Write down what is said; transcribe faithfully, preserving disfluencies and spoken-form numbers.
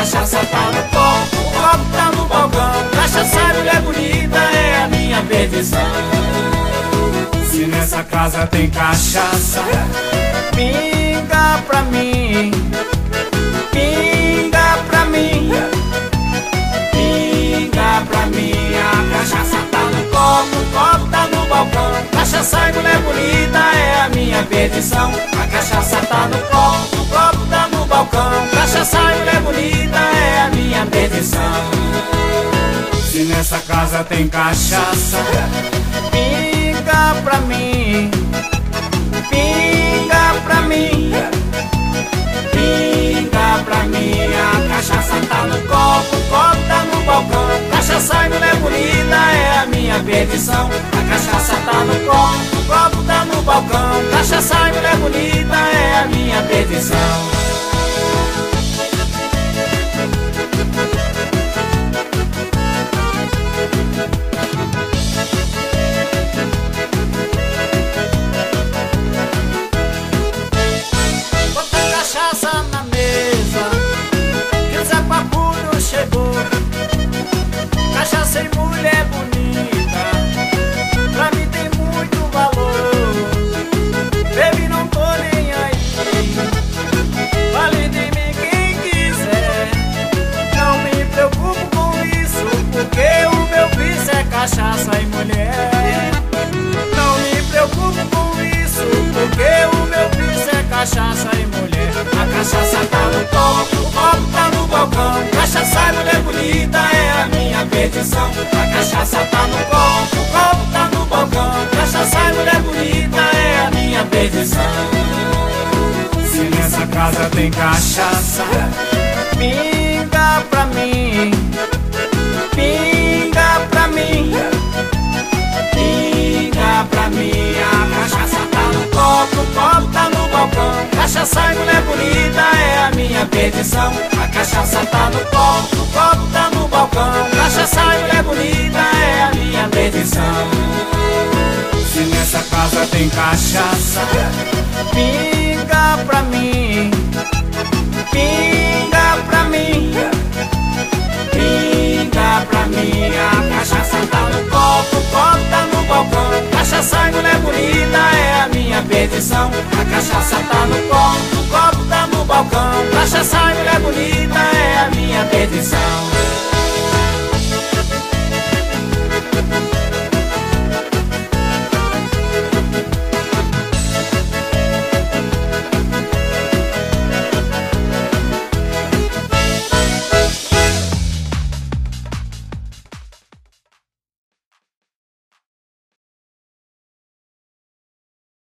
cachaça tá no copo, o copo tá no balcão. Cachaça, mulher bonita, é a minha perdição. Se nessa casa tem cachaça, pinga pra mim, pinga pra mim, pinga pra mim. A cachaça tá no copo, o copo tá no balcão. Cachaça e mulher bonita é a minha perdição. A cachaça tá no copo, o copo tá no balcão. Cachaça e mulher bonita é a minha perdição. Se nessa casa tem cachaça, pinga pra mim, pinga pra mim, pinga pra mim. A cachaça tá no copo, o copo tá no balcão. Cachaça e mulher bonita é a minha perdição. A cachaça tá no copo, o copo tá no balcão. Cachaça e mulher bonita é a minha perdição. Cachaça e mulher bonita, pra mim tem muito valor. Baby, não tô nem aí, fale de mim quem quiser. Não me preocupo com isso, porque o meu vício é cachaça e mulher. Não me preocupo com isso, porque o meu vício é cachaça e mulher. A cachaça tá no copo, o copo tá no balcão. Cachaça e mulher bonita é a minha perdição. A cachaça tá no copo, o copo tá no balcão. Cachaça e mulher bonita é a minha perdição. Se nessa casa tem cachaça, pinga pra mim, pinga pra mim, pinga pra mim. A cachaça tá no copo, o copo tá no balcão. Cachaça e mulher bonita é a minha perdição. A cachaça tá no copo, o copo tá no balcão. Cachaça e mulher bonita é a minha perdição. Se nessa casa tem cachaça, pinga pra mim, pinga pra mim, pinga pra mim. A cachaça tá no copo, o copo tá no balcão. Cachaça e mulher bonita é a minha perdição. A cachaça tá no copo, o copo tá no balcão. Cachaça e mulher bonita é a minha perdição.